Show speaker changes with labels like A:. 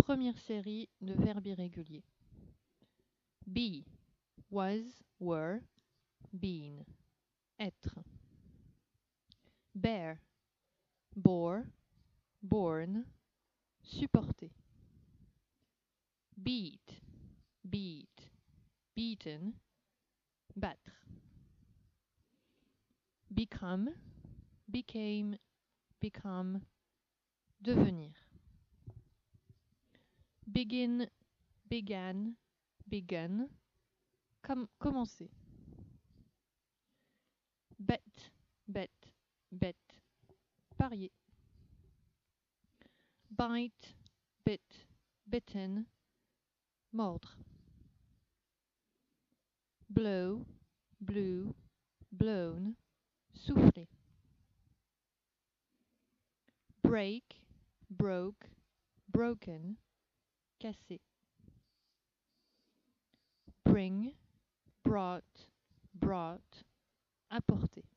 A: Première série de verbes irréguliers. Be, was, were, been. Être. Bear, bore, born, supporter. Beat, beat, beaten, battre. Become, became, become, devenir. Begin, began, begun, commencer. Bet, bet, bet, parier. Bite, bit, bitten, mordre. Blow, blew, blown, souffler. Break, broke, broken, casser. Bring, brought, brought, apporter.